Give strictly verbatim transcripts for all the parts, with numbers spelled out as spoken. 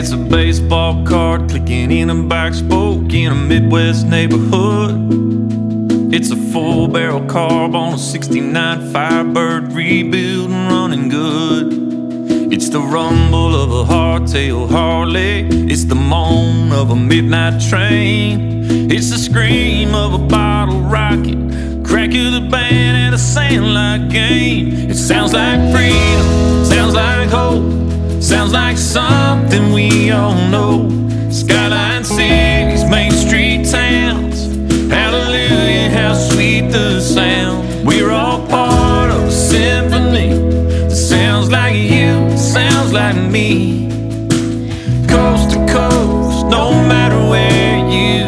It's a baseball card clicking in a back spoke in a Midwest neighborhood. It's a full barrel carb on a sixty-nine Firebird, rebuild and running good. It's the rumble of a hardtail Harley, it's the moan of a midnight train, it's the scream of a bottle rocket, crack of the band at a sandlot game. It sounds like freedom, sounds like hope, sounds like something we all know. Skyline cities, Main Street towns, hallelujah, how sweet the sound. We're all part of a symphony that sounds like you, sounds like me. Coast to coast, no matter where you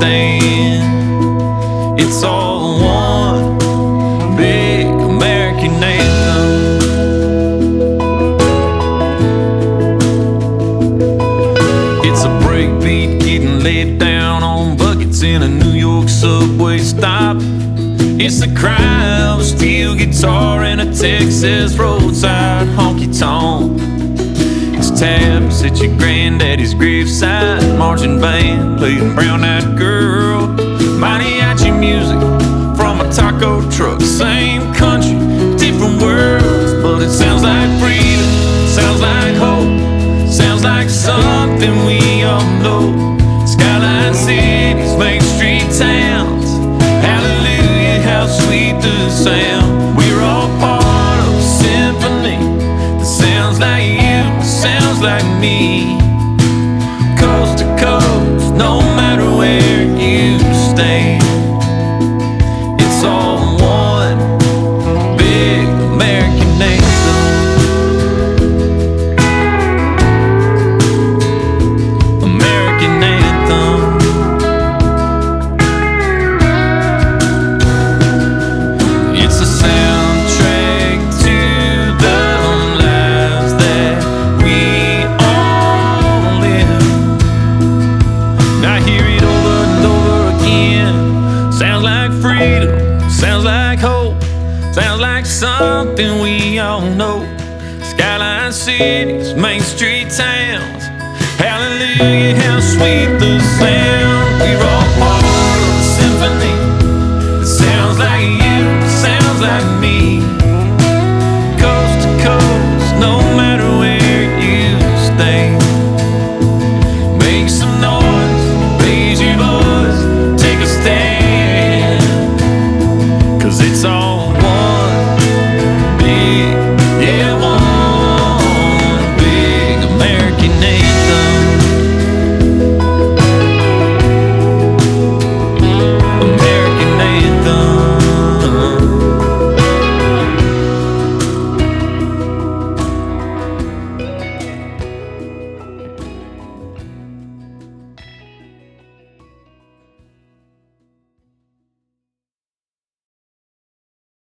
stand, it's all one big American anthem. It's a breakbeat getting laid down on buckets in a New York subway stop. It's the cry of a steel guitar in a Texas roadside honky-tonk. It's taps at your granddaddy's graveside, marching band playing Brown Eyed Girl, mariachi music from a taco truck. Same country, different words, but it sounds like freedom, sounds like hope, sounds like something we all know. Skyline cities, Main Street towns, hallelujah, how sweet the sound. We're all part of a symphony that sounds like you, sounds like me. Coast to coast, no matter where you stand, it's all one big American anthem. American anthem. It's a soundtrack to the lives that we all live. I hear it over and over again. Sounds like freedom, sounds like hope, sounds like something we all know. Skyline cities, Main Street towns, hallelujah, how sweet the sound.